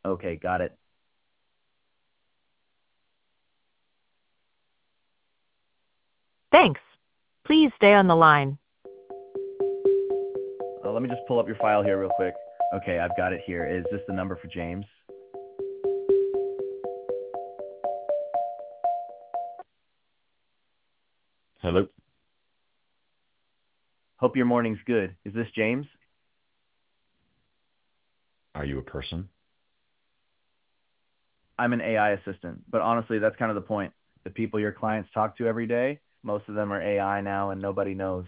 Okay, got it. Thanks. Please stay on the line. Let me just pull up your file here real quick. Okay, I've got it here. Is this the number for James? Hello? Hope your morning's good. Is this James? Are you a person? I'm an AI assistant, but honestly, that's kind of the point. The people your clients talk to every day, most of them are AI now and nobody knows.